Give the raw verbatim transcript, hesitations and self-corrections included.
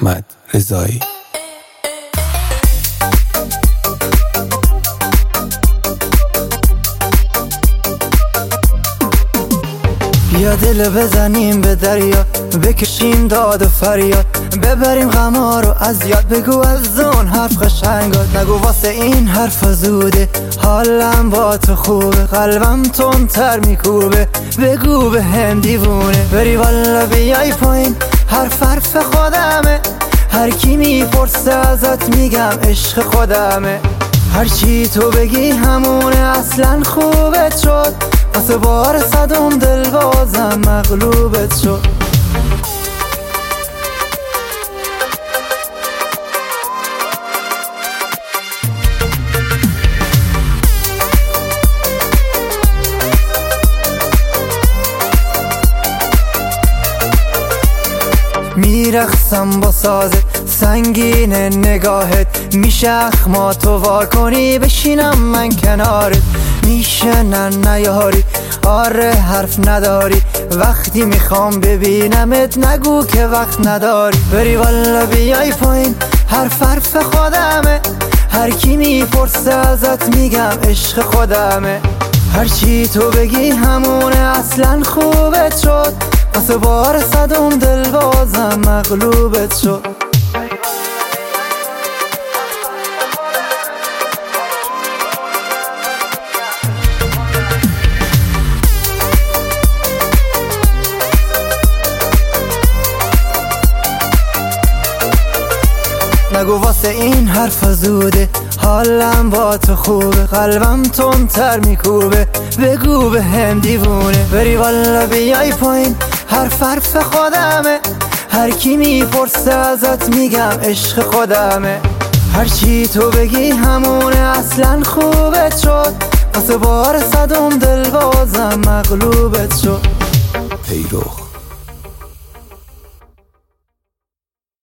احمد رضایی. بیا دل بزنیم به دریا، بکشیم داد و فریاد، ببریم غما رو از یاد. بگو از اون حرف قشنگات، نگو واسه این حرف زوده. حالم با تو خوبه، قلبم تندتر میکوبه. بگو به هم دیوونه، بری والا بیای پایین، حرف حرف خودمه. هر کی میپرسه ازت میگم عشق خودمه. هر چی تو بگی همونه، اصلا خوبت شد. واسه بار صدم دل بازم مغلوبت شد. میرخصم با سازت، سنگین نگاهت. میشه اخما تو وا کنی، بشینم من کنارت. میشه نه نیاری، آره حرف نداری. وقتی میخوام ببینمت نگو که وقت نداری. بری والا بیای پایین، حرف حرف خودمه. هر کی میپرسه ازت میگم عشق خودمه. هر چی تو بگی همونه، اصلا خوبت شد. واسه بار صدم دل بازم مغلوبت شد. نگو واسه این حرف زوده، حالم با تو خوبه. قلبم تندتر میکوبه. بگو به هم دیوونه، بری والا بیای پایین، حرف حرف خودمه. هر کی میپرسه ازت میگم عشق خودمه. هر چی تو بگی همونه، اصلا خوبت شد. واسه بار صدم دل بازم مغلوبت شد. پیرو